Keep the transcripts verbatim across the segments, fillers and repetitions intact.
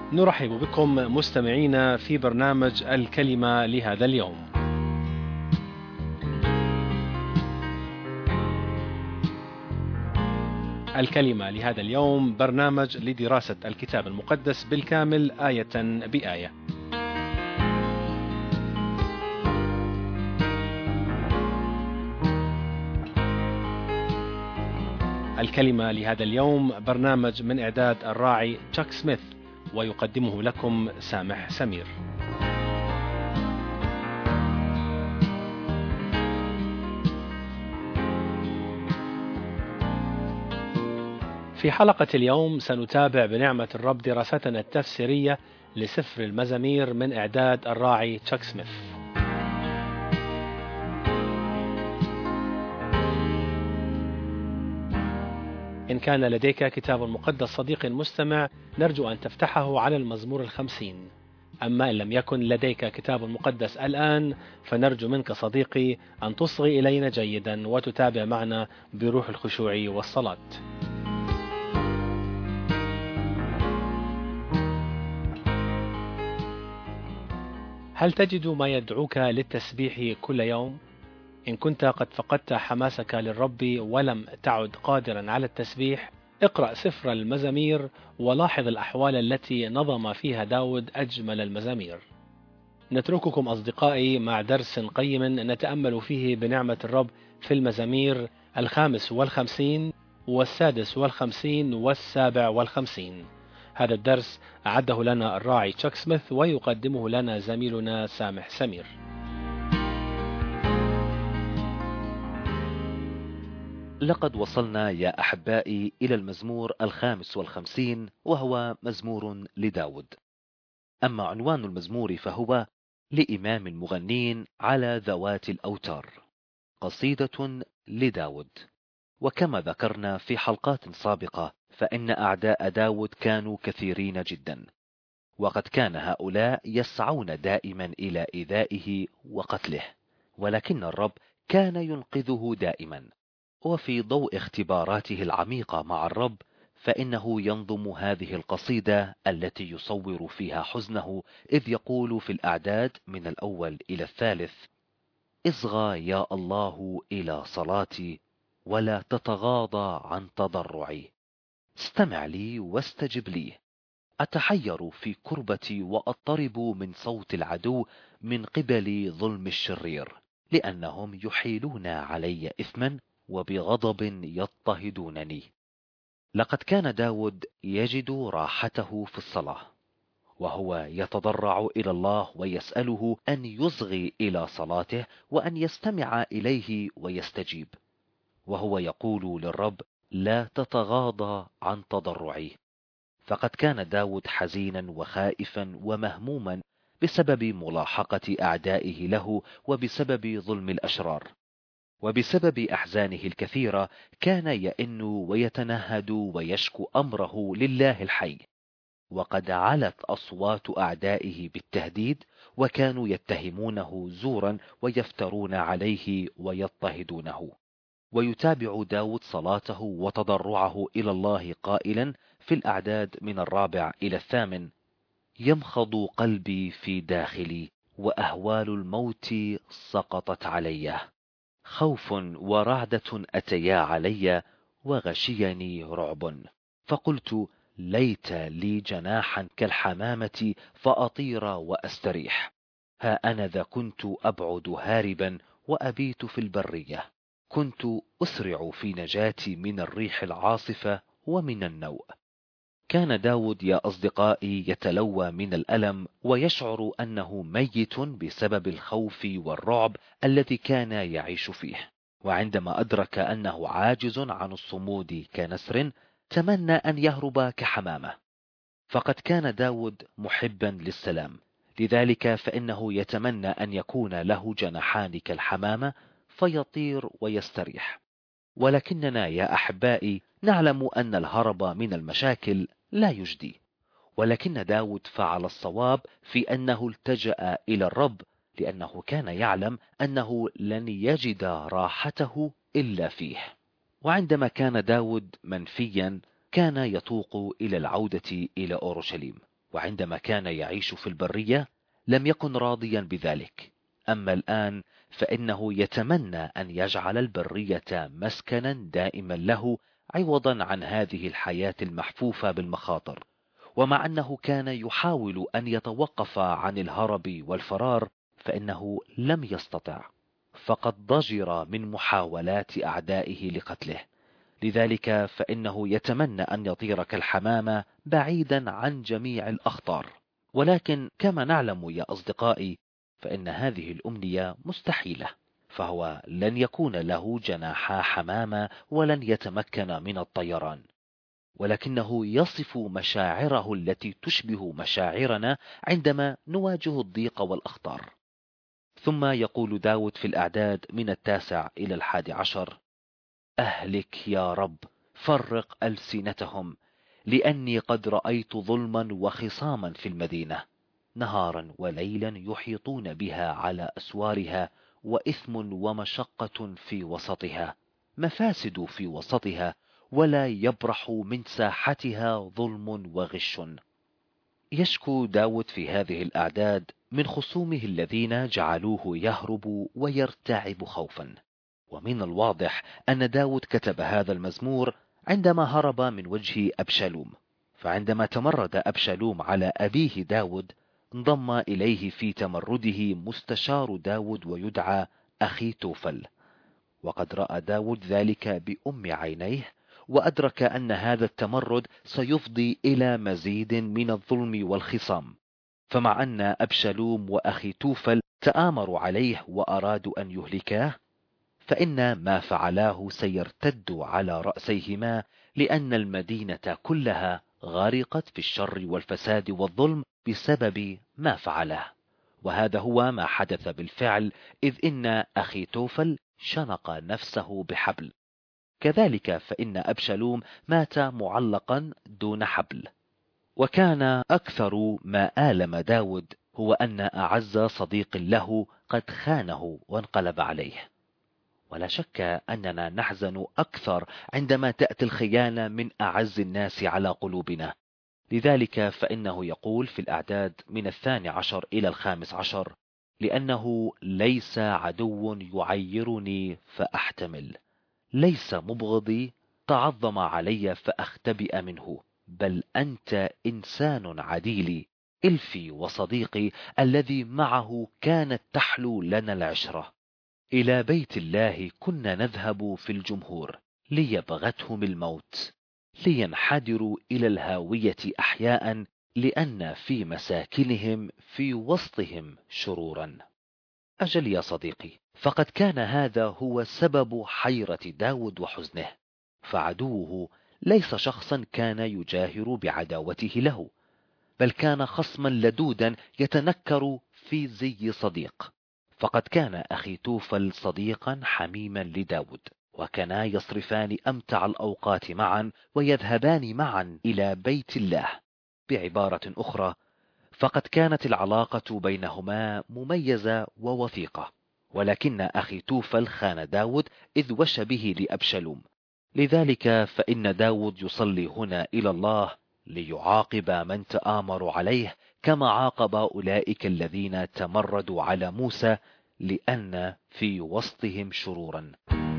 نرحب بكم مستمعينا في برنامج الكلمة لهذا اليوم. الكلمة لهذا اليوم برنامج لدراسة الكتاب المقدس بالكامل آية بآية. الكلمة لهذا اليوم برنامج من إعداد الراعي تشاك سميث، ويقدمه لكم سامح سمير. في حلقة اليوم سنتابع بنعمة الرب دراستنا التفسيرية لسفر المزامير من إعداد الراعي تشاك سميث. إن كان لديك كتاب مقدس صديق مستمع، نرجو أن تفتحه على المزمور الخمسين. أما إن لم يكن لديك كتاب مقدس الآن، فنرجو منك صديقي أن تصغي إلينا جيدا وتتابع معنا بروح الخشوع والصلاة. هل تجد ما يدعوك للتسبيح كل يوم؟ إن كنت قد فقدت حماسك للرب ولم تعد قادرا على التسبيح، اقرأ سفر المزامير ولاحظ الأحوال التي نظم فيها داود أجمل المزامير. نترككم أصدقائي مع درس قيم نتأمل فيه بنعمة الرب في المزامير الخامس والخمسين والسادس والخمسين والسابع والخمسين. هذا الدرس أعده لنا الراعي تشاك سميث، ويقدمه لنا زميلنا سامح سمير. لقد وصلنا يا أحبائي إلى المزمور الخامس والخمسين، وهو مزمور لداود. أما عنوان المزمور فهو لإمام المغنين على ذوات الأوتار، قصيدة لداود. وكما ذكرنا في حلقات سابقة، فإن أعداء داود كانوا كثيرين جدا، وقد كان هؤلاء يسعون دائما إلى إيذائه وقتله، ولكن الرب كان ينقذه دائما. وفي ضوء اختباراته العميقة مع الرب، فإنه ينظم هذه القصيدة التي يصور فيها حزنه، إذ يقول في الأعداد من الأول إلى الثالث: اصغى يا الله إلى صلاتي، ولا تتغاضى عن تضرعي. استمع لي واستجب لي. أتحير في كربتي وأضطرب من صوت العدو، من قبل ظلم الشرير، لأنهم يحيلون علي إثما وبغضب يضطهدونني. لقد كان داود يجد راحته في الصلاة، وهو يتضرع إلى الله ويسأله أن يصغي إلى صلاته وأن يستمع إليه ويستجيب. وهو يقول للرب: لا تتغاضى عن تضرعي. فقد كان داود حزينا وخائفا ومهموما بسبب ملاحقة أعدائه له، وبسبب ظلم الأشرار، وبسبب أحزانه الكثيرة كان يئن ويتنهد ويشكو أمره لله الحي. وقد علت أصوات أعدائه بالتهديد، وكانوا يتهمونه زورا ويفترون عليه ويضطهدونه. ويتابع داود صلاته وتضرعه إلى الله قائلا في الأعداد من الرابع إلى الثامن: يمخض قلبي في داخلي، وأهوال الموت سقطت علي. خوف ورعدة أتيا علي، وغشيني رعب. فقلت: ليت لي جناحا كالحمامة فأطير وأستريح. ها أنا ذا كنت أبعد هاربا وأبيت في البرية. كنت أسرع في نجاتي من الريح العاصفة ومن النوء. كان داود يا أصدقائي يتلوى من الألم، ويشعر أنه ميت بسبب الخوف والرعب الذي كان يعيش فيه. وعندما أدرك أنه عاجز عن الصمود كنسر، تمنى أن يهرب كحمامة. فقد كان داود محبا للسلام، لذلك فإنه يتمنى أن يكون له جناحان كالحمامة فيطير ويستريح. ولكننا يا أحبائي نعلم أن الهرب من المشاكل لا يجدي، ولكن داود فعل الصواب في أنه التجأ إلى الرب، لأنه كان يعلم أنه لن يجد راحته إلا فيه. وعندما كان داود منفيا، كان يتوق إلى العودة إلى أورشليم، وعندما كان يعيش في البرية لم يكن راضيا بذلك، أما الآن فإنه يتمنى أن يجعل البرية مسكنا دائما له عوضا عن هذه الحياة المحفوفة بالمخاطر. ومع أنه كان يحاول أن يتوقف عن الهرب والفرار فإنه لم يستطع، فقد ضجر من محاولات أعدائه لقتله. لذلك فإنه يتمنى أن يطير كالحمامة بعيدا عن جميع الأخطار. ولكن كما نعلم يا أصدقائي فإن هذه الأمنية مستحيلة، فهو لن يكون له جناحا حمامة ولن يتمكن من الطيران، ولكنه يصف مشاعره التي تشبه مشاعرنا عندما نواجه الضيق والأخطار. ثم يقول داود في الأعداد من التاسع إلى الحادي عشر: أهلك يا رب، فرق ألسنتهم، لأني قد رأيت ظلما وخصاما في المدينة، نهارا وليلا يحيطون بها على أسوارها، وإثم ومشقة في وسطها، مفاسد في وسطها، ولا يبرح من ساحتها ظلم وغش. يشكو داود في هذه الأعداد من خصومه الذين جعلوه يهرب ويرتعب خوفا. ومن الواضح أن داود كتب هذا المزمور عندما هرب من وجه أبشالوم، فعندما تمرد أبشالوم على أبيه داود انضم إليه في تمرده مستشار داود ويدعى أخي توفل. وقد رأى داود ذلك بأم عينيه، وأدرك أن هذا التمرد سيفضي إلى مزيد من الظلم والخصام. فمع أن أبشالوم وأخي توفل تآمروا عليه وأرادوا أن يهلكاه، فإن ما فعلاه سيرتد على رأسيهما، لأن المدينة كلها غرقت في الشر والفساد والظلم بسبب ما فعله. وهذا هو ما حدث بالفعل، إذ إن أخي توفل شنق نفسه بحبل. كذلك فإن أبشالوم مات معلقا دون حبل. وكان أكثر ما آلم داود هو أن أعز صديق له قد خانه وانقلب عليه. ولا شك أننا نحزن أكثر عندما تأتي الخيانة من أعز الناس على قلوبنا. لذلك فإنه يقول في الأعداد من الثاني عشر إلى الخامس عشر: لأنه ليس عدو يعيرني فأحتمل، ليس مبغضي تعظم علي فأختبئ منه، بل أنت إنسان عديلي، إلفي وصديقي الذي معه كانت تحلو لنا العشرة. إلى بيت الله كنا نذهب في الجمهور، ليبغتهم الموت، لينحدروا إلى الهاوية أحياء، لأن في مساكنهم في وسطهم شرورا. أجل يا صديقي، فقد كان هذا هو سبب حيرة داود وحزنه، فعدوه ليس شخصا كان يجاهر بعداوته له، بل كان خصما لدودا يتنكر في زي صديق. فقد كان أخي توفل صديقا حميما لداود، وكانا يصرفان أمتع الأوقات معا، ويذهبان معا إلى بيت الله. بعبارة أخرى، فقد كانت العلاقة بينهما مميزة ووثيقة. ولكن أخي توفل خان داود إذ وش به لأبشالوم. لذلك فإن داود يصلي هنا إلى الله ليعاقب من تآمروا عليه، كما عاقب أولئك الذين تمردوا على موسى، لأن في وسطهم شرورا.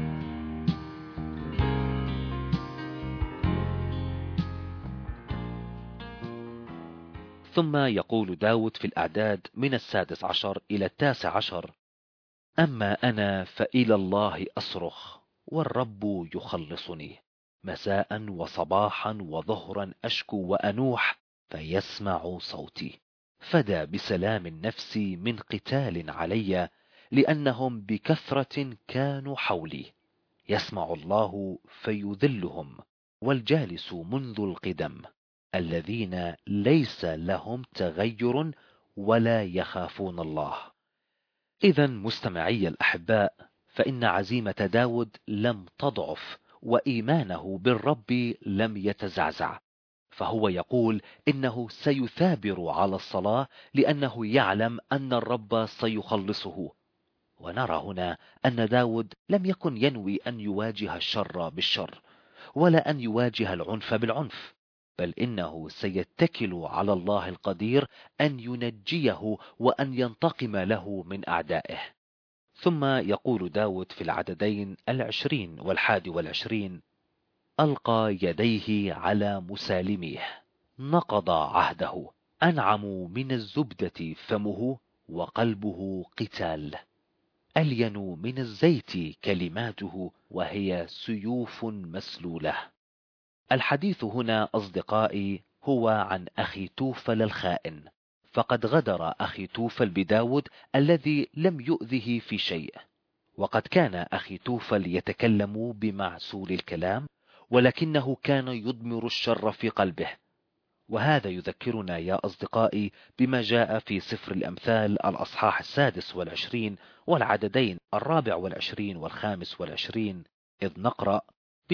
ثم يقول داود في الأعداد من السادس عشر إلى التاسع عشر: أما أنا فإلى الله أصرخ، والرب يخلصني، مساء وصباحا وظهرا أشكو وأنوح، فيسمع صوتي. فدى بسلام النفس من قتال علي، لأنهم بكثرة كانوا حولي. يسمع الله فيذلهم، والجالس منذ القدم، الذين ليس لهم تغير ولا يخافون الله. إذا مستمعي الأحباء، فإن عزيمة داود لم تضعف، وإيمانه بالرب لم يتزعزع، فهو يقول إنه سيثابر على الصلاة، لأنه يعلم أن الرب سيخلصه. ونرى هنا أن داود لم يكن ينوي أن يواجه الشر بالشر، ولا أن يواجه العنف بالعنف، بل إنه سيتكل على الله القدير أن ينجيه وأن ينتقم له من أعدائه. ثم يقول داود في العددين العشرين والحادي والعشرين: ألقى يديه على مسالميه، نقض عهده، أنعم من الزبدة فمه، وقلبه قتال، ألين من الزيت كلماته، وهي سيوف مسلولة. الحديث هنا أصدقائي هو عن أخي توفل الخائن، فقد غدر أخي توفل بداود الذي لم يؤذه في شيء. وقد كان أخي توفل يتكلم بمعسول الكلام، ولكنه كان يضمر الشر في قلبه. وهذا يذكرنا يا أصدقائي بما جاء في سفر الأمثال الأصحاح السادس والعشرين والعددين الرابع والعشرين والخامس والعشرين، إذ نقرأ: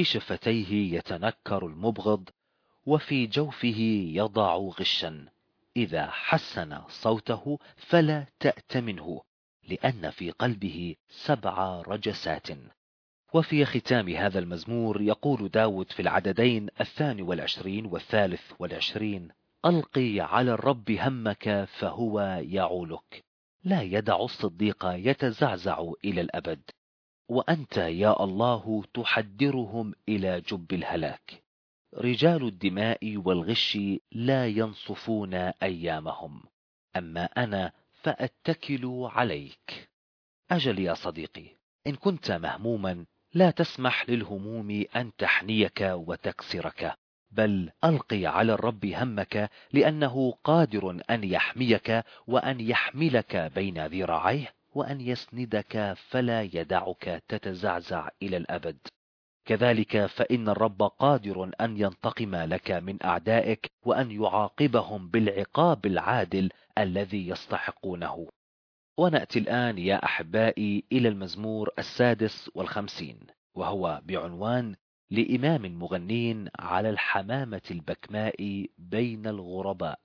بشفتيه يتنكر المبغض، وفي جوفه يضع غشا، إذا حسن صوته فلا تأت منه، لأن في قلبه سبع رجسات. وفي ختام هذا المزمور يقول داود في العددين الثاني والعشرين والثالث والعشرين: ألقي على الرب همك فهو يعولك، لا يدع الصديق يتزعزع إلى الأبد، وأنت يا الله تحدرهم إلى جب الهلاك. رجال الدماء والغش لا ينصفون أيامهم، أما أنا فأتكل عليك. أجل يا صديقي، إن كنت مهموما لا تسمح للهموم أن تحنيك وتكسرك، بل ألقي على الرب همك، لأنه قادر أن يحميك وأن يحملك بين ذراعيه وأن يسندك فلا يدعك تتزعزع إلى الأبد. كذلك فإن الرب قادر أن ينتقم لك من أعدائك وأن يعاقبهم بالعقاب العادل الذي يستحقونه. ونأتي الآن يا أحبائي إلى المزمور السادس والخمسين، وهو بعنوان: لإمام المغنين على الحمامة البكماء بين الغرباء.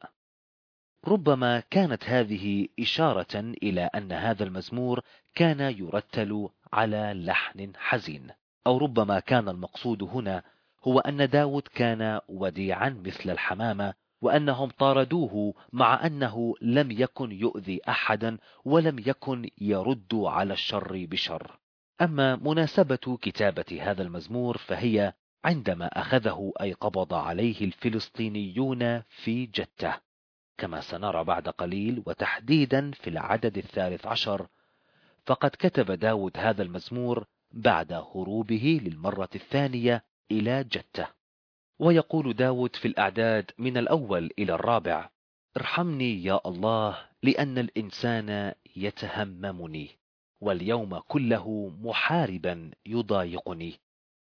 ربما كانت هذه إشارة إلى أن هذا المزمور كان يرتل على لحن حزين، أو ربما كان المقصود هنا هو أن داود كان وديعا مثل الحمامة، وأنهم طاردوه مع أنه لم يكن يؤذي أحدا ولم يكن يرد على الشر بشر. أما مناسبة كتابة هذا المزمور فهي عندما أخذه أي قبض عليه الفلسطينيون في جتة، كما سنرى بعد قليل، وتحديدا في العدد الثالث عشر. فقد كتب داود هذا المزمور بعد هروبه للمرة الثانية إلى جتة. ويقول داود في الأعداد من الأول إلى الرابع: ارحمني يا الله، لأن الإنسان يتهممني، واليوم كله محاربا يضايقني.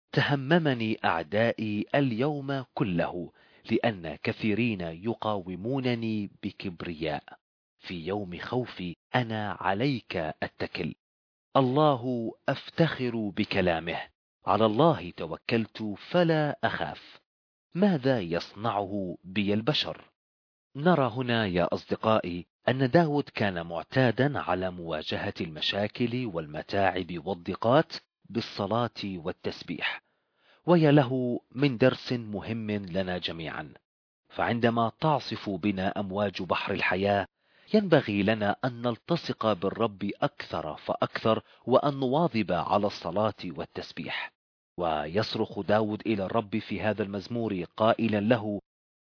تهممني أعدائي اليوم كله، لأن كثيرين يقاومونني بكبرياء. في يوم خوفي أنا عليك أتكل. الله أفتخر بكلامه، على الله توكلت فلا أخاف. ماذا يصنعه بي البشر؟ نرى هنا يا أصدقائي أن داود كان معتادا على مواجهة المشاكل والمتاعب والضيقات بالصلاة والتسبيح، ويا له من درس مهم لنا جميعا. فعندما تعصف بنا أمواج بحر الحياة ينبغي لنا أن نلتصق بالرب أكثر فأكثر، وأن نواظب على الصلاة والتسبيح. ويصرخ داود إلى الرب في هذا المزمور قائلا له: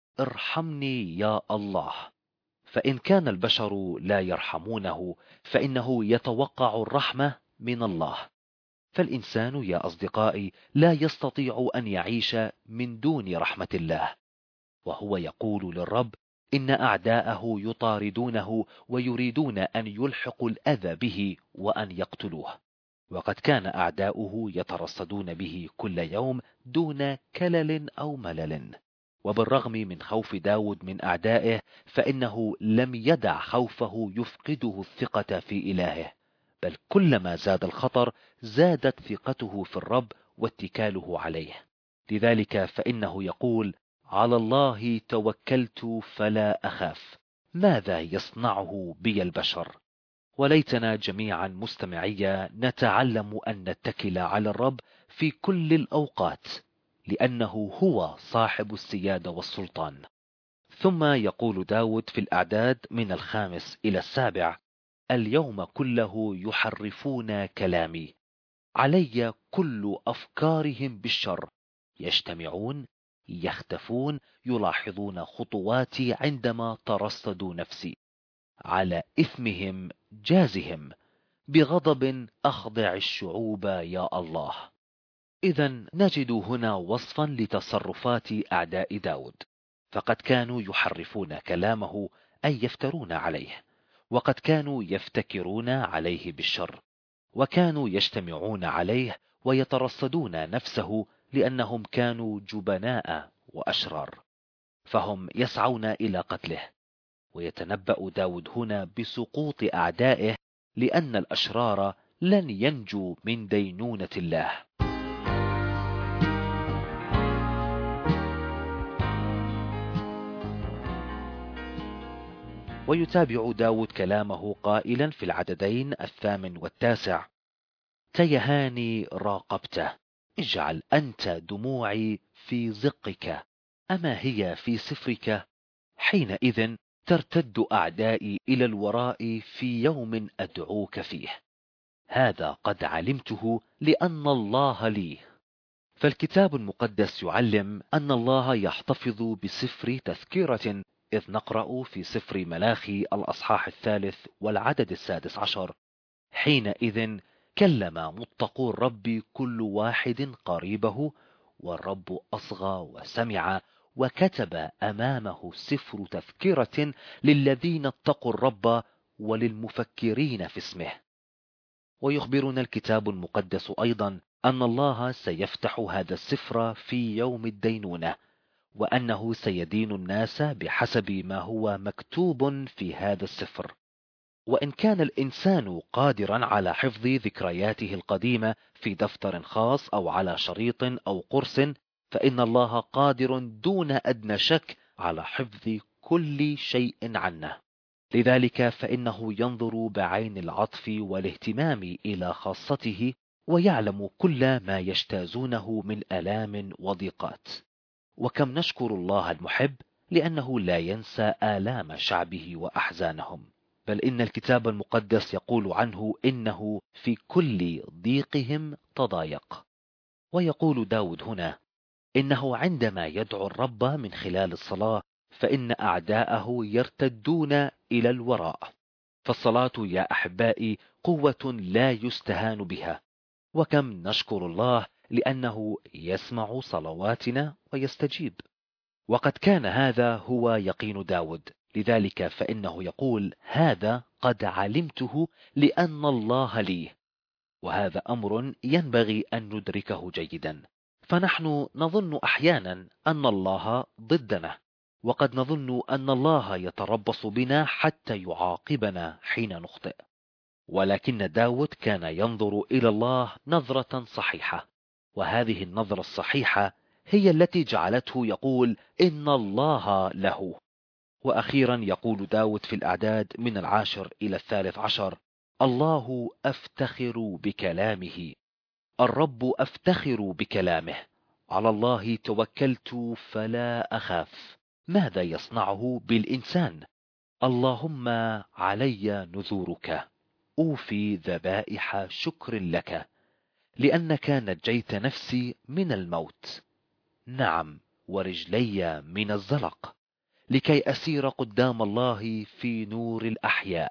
ارحمني يا الله. فإن كان البشر لا يرحمونه فإنه يتوقع الرحمة من الله. فالإنسان يا أصدقائي لا يستطيع أن يعيش من دون رحمة الله. وهو يقول للرب إن أعداءه يطاردونه ويريدون أن يلحقوا الأذى به وأن يقتلوه، وقد كان أعداؤه يترصدون به كل يوم دون كلل أو ملل. وبالرغم من خوف داود من أعدائه فإنه لم يدع خوفه يفقده الثقة في إلهه، بل كلما زاد الخطر زادت ثقته في الرب واتكاله عليه. لذلك فإنه يقول: على الله توكلت فلا أخاف. ماذا يصنعه بي البشر؟ وليتنا جميعا مستمعية نتعلم أن نتكل على الرب في كل الأوقات، لأنه هو صاحب السيادة والسلطان. ثم يقول داود في الأعداد من الخامس إلى السابع: اليوم كله يحرفون كلامي، علي كل أفكارهم بالشر، يجتمعون، يختفون، يلاحظون خطواتي عندما ترصدوا نفسي، على إثمهم جازهم، بغضب أخضع الشعوب يا الله. إذن نجد هنا وصفا لتصرفات أعداء داود، فقد كانوا يحرفون كلامه أي يفترون عليه، وقد كانوا يفتكرون عليه بالشر، وكانوا يجتمعون عليه ويترصدون نفسه لأنهم كانوا جبناء وأشرار، فهم يسعون إلى قتله. ويتنبأ داود هنا بسقوط أعدائه، لأن الأشرار لن ينجوا من دينونة الله. ويتابع داود كلامه قائلا في العددين الثامن والتاسع: تيهاني راقبته، اجعل أنت دموعي في زقك، أما هي في سفرك؟ حينئذ ترتد أعدائي إلى الوراء في يوم أدعوك فيه، هذا قد علمته لأن الله لي. فالكتاب المقدس يعلم أن الله يحتفظ بسفر تذكرة، إذ نقرأ في سفر ملاخي الأصحاح الثالث والعدد السادس عشر: حينئذ كلم متقو الرب كل واحد قريبه، والرب أصغى وسمع، وكتب أمامه سفر تذكرة للذين اتقوا الرب وللمفكرين في اسمه. ويخبرنا الكتاب المقدس أيضا أن الله سيفتح هذا السفر في يوم الدينونة، وأنه سيدين الناس بحسب ما هو مكتوب في هذا السفر. وإن كان الإنسان قادرا على حفظ ذكرياته القديمة في دفتر خاص أو على شريط أو قرص، فإن الله قادر دون أدنى شك على حفظ كل شيء عنه. لذلك فإنه ينظر بعين العطف والاهتمام إلى خاصته، ويعلم كل ما يجتازونه من آلام وضيقات. وكم نشكر الله المحب لأنه لا ينسى آلام شعبه وأحزانهم، بل إن الكتاب المقدس يقول عنه إنه في كل ضيقهم تضايق. ويقول داود هنا إنه عندما يدعو الرب من خلال الصلاة فإن أعداءه يرتدون إلى الوراء. فالصلاة يا أحبائي قوة لا يستهان بها، وكم نشكر الله لأنه يسمع صلواتنا ويستجيب. وقد كان هذا هو يقين داود، لذلك فإنه يقول: هذا قد علمته لأن الله لي. وهذا أمر ينبغي أن ندركه جيدا، فنحن نظن أحيانا أن الله ضدنا، وقد نظن أن الله يتربص بنا حتى يعاقبنا حين نخطئ. ولكن داود كان ينظر إلى الله نظرة صحيحة، وهذه النظرة الصحيحة هي التي جعلته يقول إن الله له. وأخيرا يقول داود في الأعداد من العاشر إلى الثالث عشر: الله أفتخر بكلامه، الرب أفتخر بكلامه، على الله توكلت فلا أخاف، ماذا يصنعه بالإنسان؟ اللهم علي نذورك، أوفي ذبائح شكر لك، لأنك نجيت نفسي من الموت، نعم ورجلي من الزلق، لكي أسير قدام الله في نور الأحياء.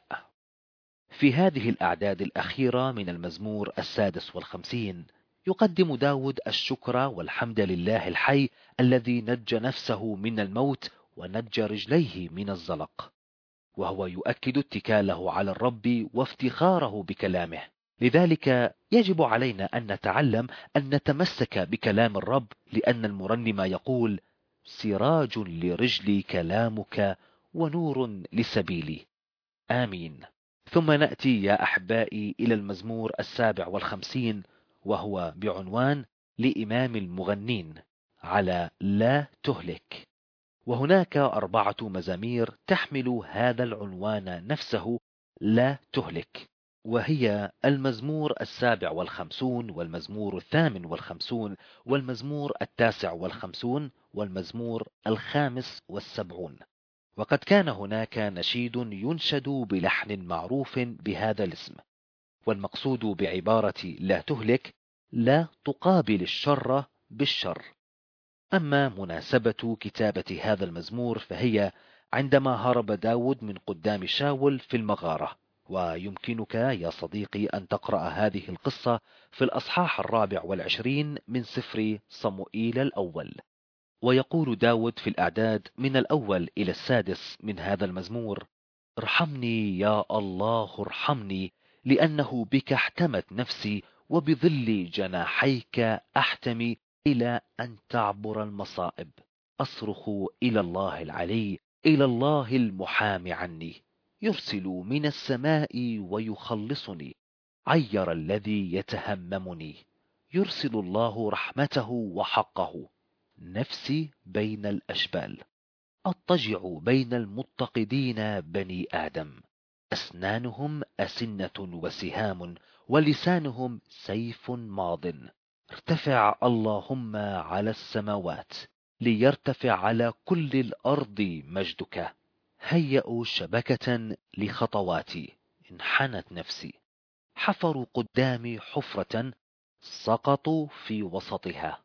في هذه الأعداد الأخيرة من المزمور السادس والخمسين يقدم داود الشكر والحمد لله الحي الذي نجى نفسه من الموت ونجى رجليه من الزلق، وهو يؤكد اتكاله على الرب وافتخاره بكلامه. لذلك يجب علينا أن نتعلم أن نتمسك بكلام الرب، لأن المرنم يقول: سراج لرجلي كلامك ونور لسبيلي. آمين. ثم نأتي يا أحبائي إلى المزمور السابع والخمسين، وهو بعنوان لإمام المغنين على لا تهلك. وهناك أربعة مزامير تحمل هذا العنوان نفسه، لا تهلك. وهي المزمور السابع والخمسون والمزمور الثامن والخمسون والمزمور التاسع والخمسون والمزمور الخامس والسبعون. وقد كان هناك نشيد ينشد بلحن معروف بهذا الاسم، والمقصود بعبارة لا تهلك لا تقابل الشر بالشر. أما مناسبة كتابة هذا المزمور فهي عندما هرب داود من قدام شاول في المغارة. ويمكنك يا صديقي أن تقرأ هذه القصة في الأصحاح الرابع والعشرين من سفر صموئيل الأول. ويقول داود في الأعداد من الأول إلى السادس من هذا المزمور: ارحمني يا الله ارحمني، لأنه بك احتمت نفسي، وبظل جناحيك أحتمي إلى أن تعبر المصائب. أصرخ إلى الله العلي، إلى الله المحامي عني. يرسل من السماء ويخلصني، عير الذي يتهممني. يرسل الله رحمته وحقه. نفسي بين الأشبال، أضطجع بين المتقدين بني آدم. أسنانهم أسنة وسهام، ولسانهم سيف ماض. ارتفع اللهم على السماوات، ليرتفع على كل الأرض مجدك. هيئوا شبكة لخطواتي، انحنت نفسي. حفروا قدامي حفرة، سقطوا في وسطها.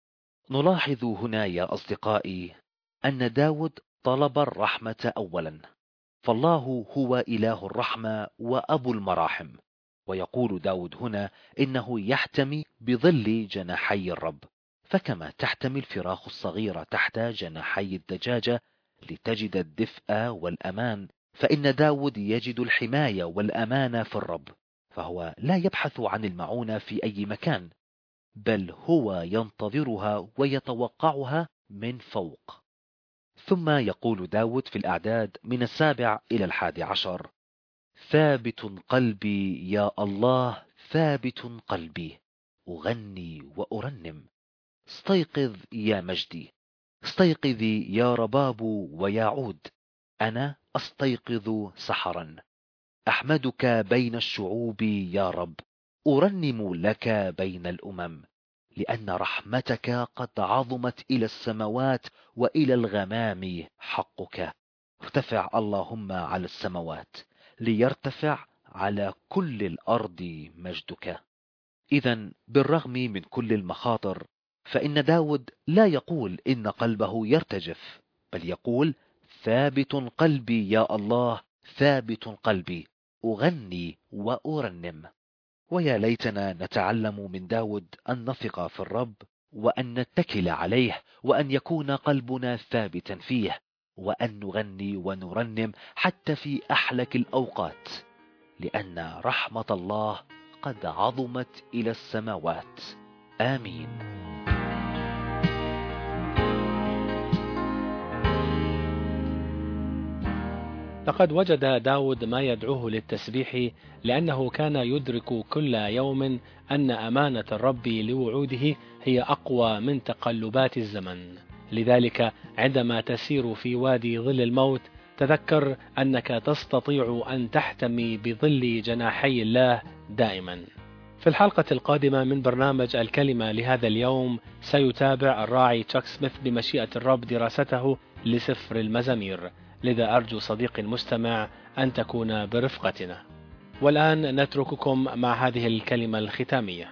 نلاحظ هنا يا أصدقائي أن داود طلب الرحمة أولا، فالله هو إله الرحمة وأبو المراحم. ويقول داود هنا إنه يحتمي بظل جناحي الرب، فكما تحتمي الفراخ الصغيرة تحت جناحي الدجاجة لتجد الدفء والأمان، فإن داود يجد الحماية والأمان في الرب، فهو لا يبحث عن المعونة في أي مكان، بل هو ينتظرها ويتوقعها من فوق. ثم يقول داود في الأعداد من السابع إلى الحادي عشر: ثابت قلبي يا الله، ثابت قلبي، أغني وأرنم. استيقظ يا مجدي، استيقظي يا رباب ويعود. أنا أستيقظ سحرا، أحمدك بين الشعوب يا رب، أرنم لك بين الأمم، لأن رحمتك قد عظمت إلى السماوات، وإلى الغمام حقك. ارتفع اللهم على السماوات، ليرتفع على كل الأرض مجدك. إذن بالرغم من كل المخاطر، فإن داود لا يقول إن قلبه يرتجف، بل يقول: ثابت قلبي يا الله، ثابت قلبي، أغني وأرنم. ويا ليتنا نتعلم من داود أن نثق في الرب، وأن نتكل عليه، وأن يكون قلبنا ثابتا فيه، وأن نغني ونرنم حتى في أحلك الأوقات، لأن رحمة الله قد عظمت إلى السماوات. آمين. لقد وجد داود ما يدعوه للتسبيح، لأنه كان يدرك كل يوم أن أمانة الرب لوعوده هي أقوى من تقلبات الزمن. لذلك عندما تسير في وادي ظل الموت، تذكر أنك تستطيع أن تحتمي بظل جناحي الله دائما. في الحلقة القادمة من برنامج الكلمة لهذا اليوم، سيتابع الراعي تشاك سميث بمشيئة الرب دراسته لسفر المزامير، لذا أرجو صديقي المستمع أن تكون برفقتنا. والآن نترككم مع هذه الكلمة الختامية.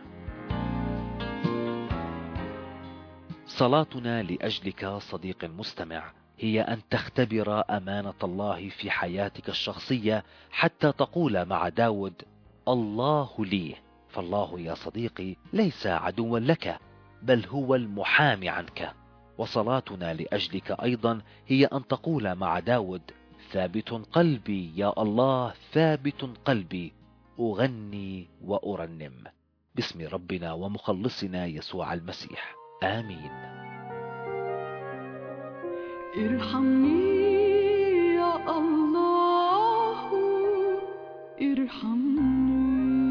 صلاتنا لأجلك صديق المستمع هي أن تختبر أمانة الله في حياتك الشخصية، حتى تقول مع داود: الله لي. فالله يا صديقي ليس عدوا لك، بل هو المحامي عنك. وصلاتنا لأجلك أيضا هي أن تقول مع داود: ثابت قلبي يا الله، ثابت قلبي، أغني وأرنم. باسم ربنا ومخلصنا يسوع المسيح، آمين. ارحمني يا الله، ارحمني،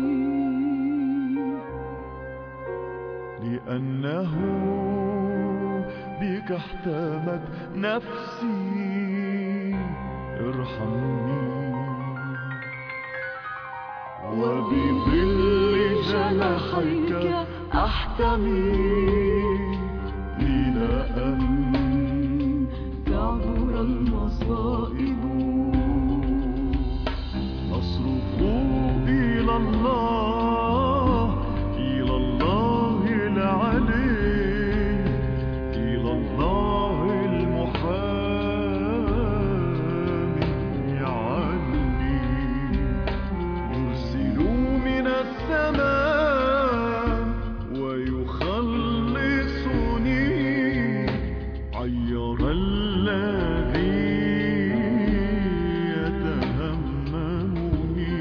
لأنه بك احتمت نفسي. ارحمني وبظل جناحيك أحتمي إلى أن تعبر المصائب. أصرخ إلى الله، إلى الله العلي، إلى الله المحامي عني. يرسل من السماء ويخلصني، عير الذي يتهممني.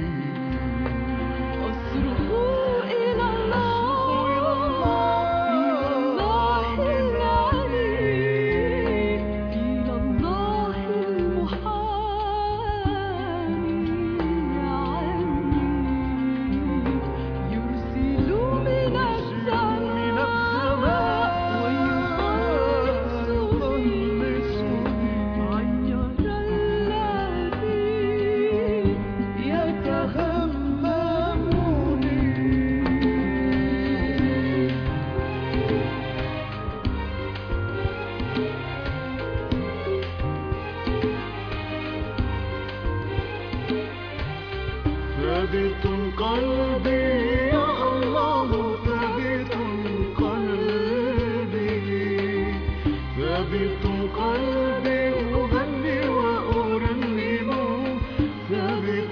أصرخ إلى الله، إلى الله العلي، إلى الله المحامي عني. يرسل من السماء ويخلصني، عير الذي يتهممني. ثابت قلبي يا الله، ثابت قلبي، ثابت قلبي، أغني وأرنم، ثابت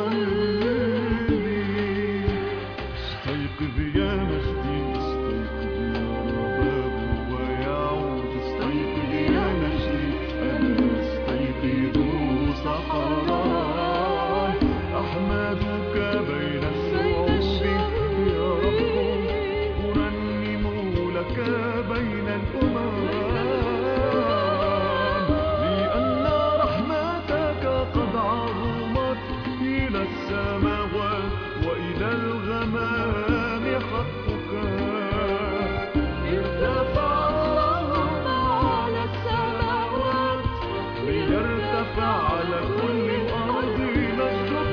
قلبي. استيقظ يا مجدي، استيقظ يا رباب ويعود، استيقظ يا مجدي، أنا استيقظ سحرا. أحمدك بين الشعوب يا رب، أرنم لك بين الأمم، لأن رحمتك قد عظمت إلى السماوات وإلى الغمام حقك. ارتفع الله على السماوات، ليرتفع على كل الأرض مجدك،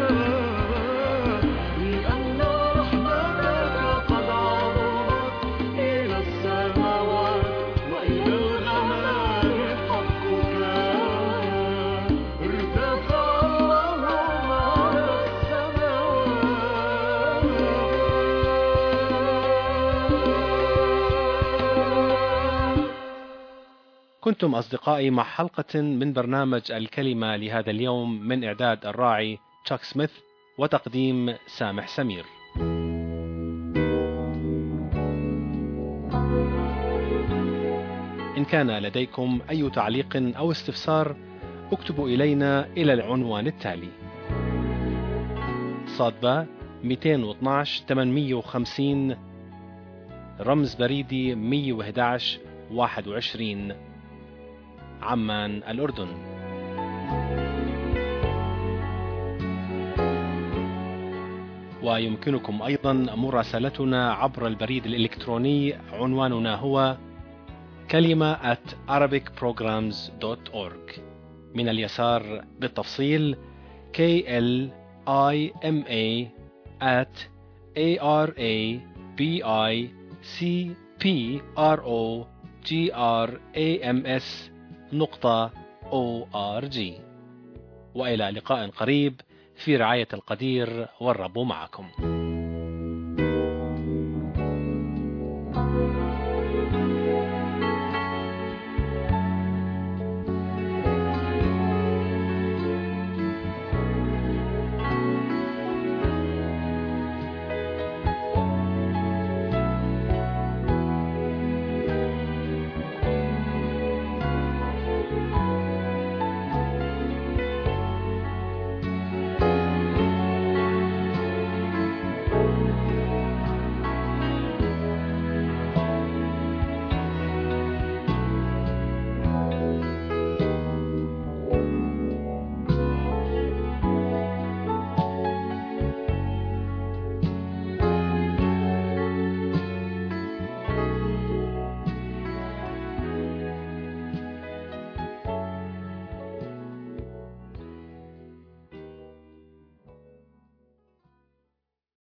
لأن رحمتك قد عظمت إلى السماوات وإلى الغمام حقك. ارتفع الله على السماوات. كنتم أصدقائي مع حلقة من برنامج الكلمة لهذا اليوم، من إعداد الراعي تشاك سميث وتقديم سامح سمير. إن كان لديكم أي تعليق أو استفسار، اكتبوا إلينا إلى العنوان التالي: صادبة مئتين واثناشر ثمانمئة وخمسين، رمز بريدي مئة وأحد عشر واحد وعشرين، عمان الأردن. ويمكنكم أيضا مراسلتنا عبر البريد الإلكتروني، عنواننا هو كلمة at arabic programs dot org. من اليسار بالتفصيل K L I M A at A R A B I C P R O G R A M S نقطة أو آر جي. وإلى لقاء قريب في رعاية القدير، والرب معكم.